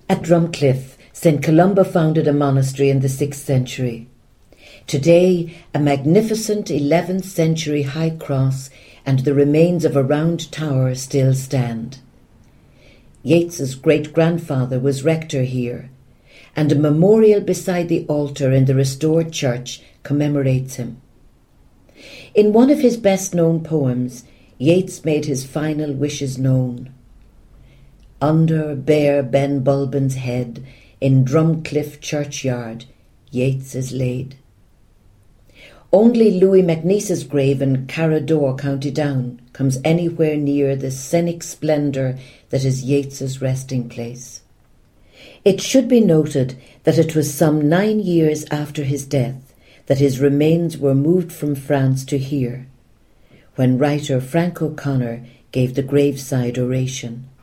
At Drumcliff, St. Columba founded a monastery in the 6th century. Today, a magnificent 11th century high cross and the remains of a round tower still stand. Yeats's great-grandfather was rector here, and a memorial beside the altar in the restored church commemorates him. In one of his best-known poems, Yeats made his final wishes known. Under bare Ben Bulben's head, in Drumcliff churchyard, Yeats is laid. Only Louis MacNeice's grave in Carradore, County Down, comes anywhere near the scenic splendour that is Yeats's resting place. It should be noted that it was some 9 years after his death that his remains were moved from France to here, when writer Frank O'Connor gave the graveside oration.